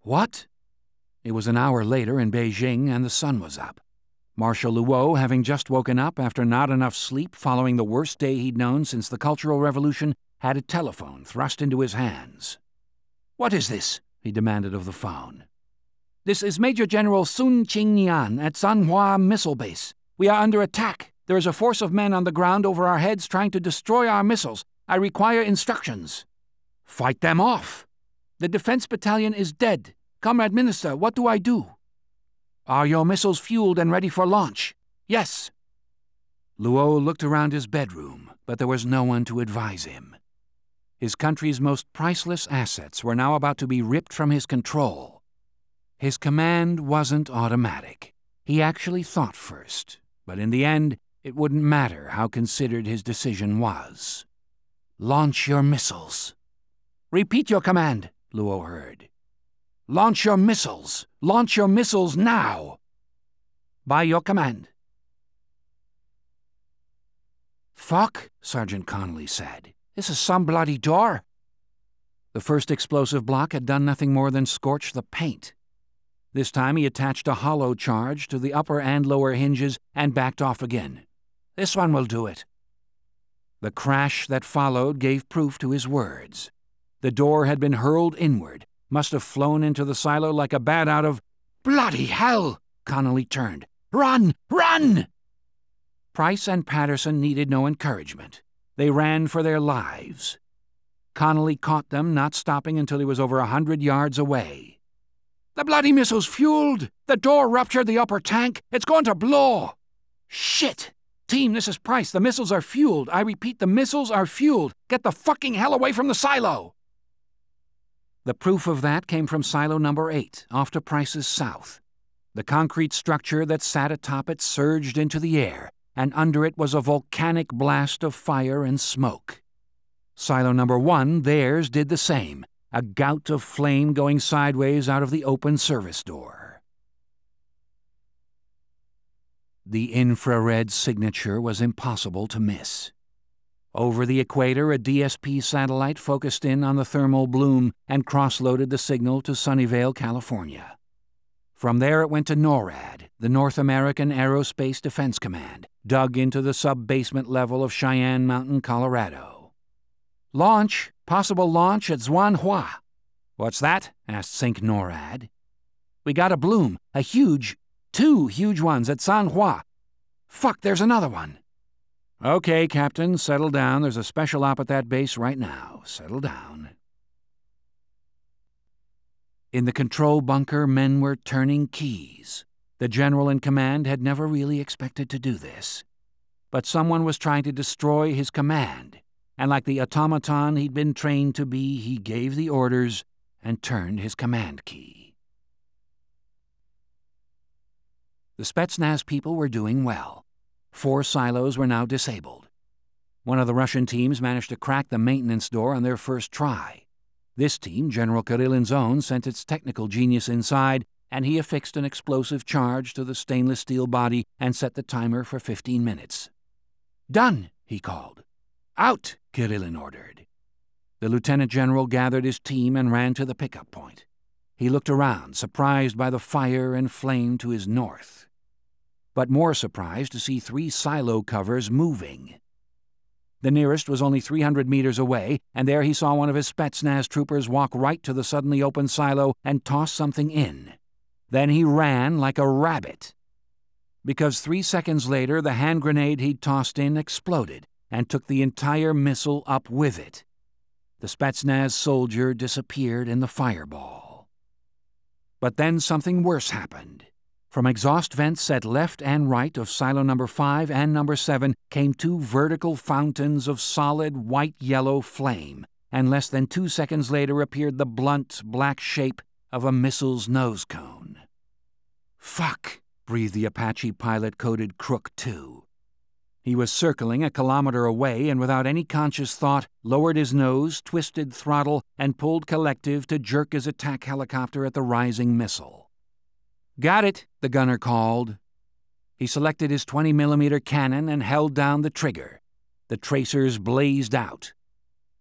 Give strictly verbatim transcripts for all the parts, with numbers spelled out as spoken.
What? It was an hour later in Beijing and the sun was up. Marshal Luo, having just woken up after not enough sleep following the worst day he'd known since the Cultural Revolution, had a telephone thrust into his hands. "What is this?" he demanded of the phone. "This is Major General Sun Qingyan at Sanhua Missile Base. We are under attack. There is a force of men on the ground over our heads trying to destroy our missiles. I require instructions." "Fight them off." "The defense battalion is dead. Comrade Minister, what do I do?" "Are your missiles fueled and ready for launch?" "Yes." Luo looked around his bedroom, but there was no one to advise him. His country's most priceless assets were now about to be ripped from his control. His command wasn't automatic. He actually thought first, but in the end, it wouldn't matter how considered his decision was. "Launch your missiles." "Repeat your command," Luo heard. "Launch your missiles! Launch your missiles now!" "By your command." "Fuck," Sergeant Connolly said. "This is some bloody door." The first explosive block had done nothing more than scorch the paint. This time he attached a hollow charge to the upper and lower hinges and backed off again. "This one will do it." The crash that followed gave proof to his words. The door had been hurled inward, must have flown into the silo like a bat out of— "Bloody hell!" Connolly turned. "Run! Run!" Price and Patterson needed no encouragement. They ran for their lives. Connolly caught them, not stopping until he was over a hundred yards away. "The bloody missile's fueled! The door ruptured the upper tank! It's going to blow!" "Shit! Team, this is Price. The missiles are fueled. I repeat, the missiles are fueled. Get the fucking hell away from the silo!" The proof of that came from silo number eight, off to Price's south. The concrete structure that sat atop it surged into the air, and under it was a volcanic blast of fire and smoke. Silo number one, theirs, did the same, a gout of flame going sideways out of the open service door. The infrared signature was impossible to miss. Over the equator, a D S P satellite focused in on the thermal bloom and cross-loaded the signal to Sunnyvale, California. From there it went to NORAD, the North American Aerospace Defense Command, dug into the sub-basement level of Cheyenne Mountain, Colorado. "Launch, possible launch at Zhuanhua." "What's that?" asked Sync NORAD. "We got a bloom, a huge, two huge ones at Sanhua. Fuck, there's another one." "Okay, Captain, settle down. There's a special op at that base right now. Settle down." In the control bunker, men were turning keys. The general in command had never really expected to do this. But someone was trying to destroy his command, and like the automaton he'd been trained to be, he gave the orders and turned his command key. The Spetsnaz people were doing well. Four silos were now disabled. One of the Russian teams managed to crack the maintenance door on their first try. This team, General Kirillin's own, sent its technical genius inside, and he affixed an explosive charge to the stainless steel body and set the timer for fifteen minutes. "Done," he called. "Out," Kirillin ordered. The lieutenant general gathered his team and ran to the pickup point. He looked around, surprised by the fire and flame to his north, but more surprised to see three silo covers moving. The nearest was only three hundred meters away, and there he saw one of his Spetsnaz troopers walk right to the suddenly open silo and toss something in. Then he ran like a rabbit. Because three seconds later, the hand grenade he'd tossed in exploded and took the entire missile up with it. The Spetsnaz soldier disappeared in the fireball. But then something worse happened. From exhaust vents at left and right of silo number five and number seven came two vertical fountains of solid white-yellow flame, and less than two seconds later appeared the blunt, black shape of a missile's nose cone. "Fuck," breathed the Apache pilot-coded Crook two. He was circling a kilometer away and without any conscious thought lowered his nose, twisted throttle, and pulled collective to jerk his attack helicopter at the rising missile. "Got it," the gunner called. He selected his twenty millimeter cannon and held down the trigger. The tracers blazed out.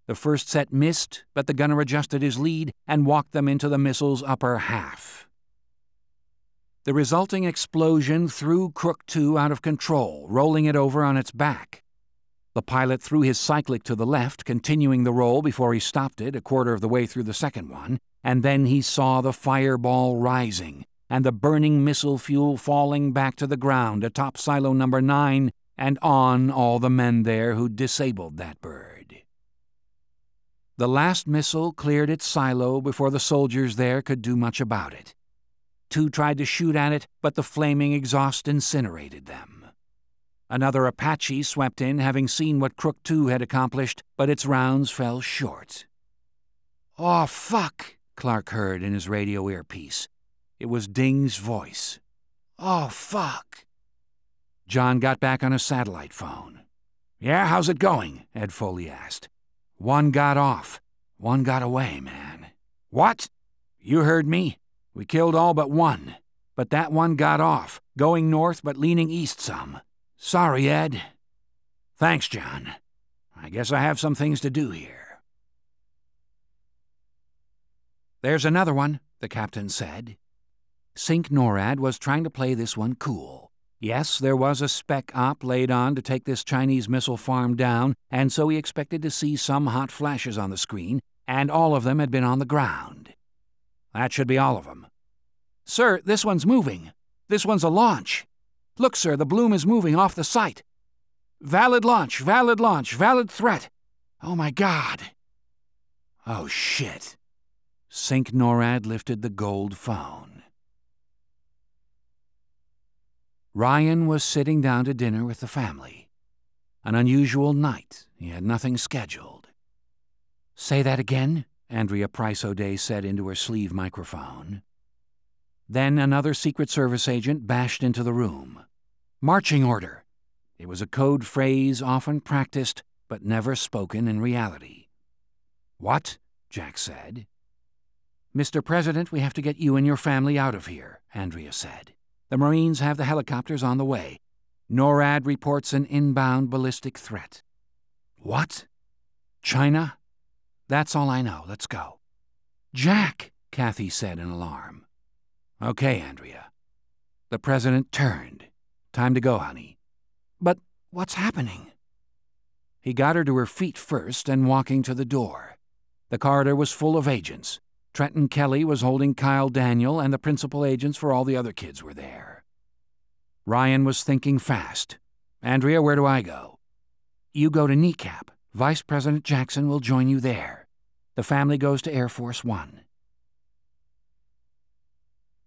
The first set missed, but the gunner adjusted his lead and walked them into the missile's upper half. The resulting explosion threw Crook two out of control, rolling it over on its back. The pilot threw his cyclic to the left, continuing the roll before he stopped it a quarter of the way through the second one, and then he saw the fireball rising and the burning missile fuel falling back to the ground atop silo number nine and on all the men there who'd disabled that bird. The last missile cleared its silo before the soldiers there could do much about it. Two tried to shoot at it, but the flaming exhaust incinerated them. Another Apache swept in, having seen what Crook two had accomplished, but its rounds fell short. "Oh, fuck," Clark heard in his radio earpiece. It was Ding's voice. "Oh, fuck." John got back on his satellite phone. "Yeah, how's it going?" Ed Foley asked. "One got off. One got away, man." "What?" "You heard me. We killed all but one. But that one got off, going north but leaning east some. Sorry, Ed." "Thanks, John. I guess I have some things to do here." "There's another one," the captain said. Sink NORAD was trying to play this one cool. Yes, there was a spec op laid on to take this Chinese missile farm down, and so he expected to see some hot flashes on the screen, and all of them had been on the ground. "That should be all of them." "Sir, this one's moving. This one's a launch. Look, sir, the bloom is moving off the site. Valid launch, valid launch, valid threat. Oh my God." "Oh shit." Sink NORAD lifted the gold phone. Ryan was sitting down to dinner with the family. An unusual night. He had nothing scheduled. "Say that again," Andrea Price O'Day said into her sleeve microphone. Then another Secret Service agent bashed into the room. "Marching order." It was a code phrase often practiced but never spoken in reality. "What?" Jack said. "Mister President, we have to get you and your family out of here," Andrea said. "The Marines have the helicopters on the way. NORAD reports an inbound ballistic threat." "What? China?" "That's all I know. Let's go." "Jack," Kathy said in alarm. "Okay, Andrea." The President turned. "Time to go, honey." "But what's happening?" He got her to her feet first and walking to the door. The corridor was full of agents. Trenton Kelly was holding Kyle Daniel, and the principal agents for all the other kids were there. Ryan was thinking fast. "Andrea, where do I go?" "You go to Kneecap. Vice President Jackson will join you there. The family goes to Air Force One."